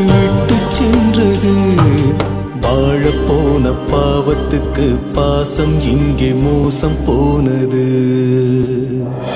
இட்டு சென்றது. வாழப்போன பாவத்துக்கு பாசம் இங்கே மோசம் போனது.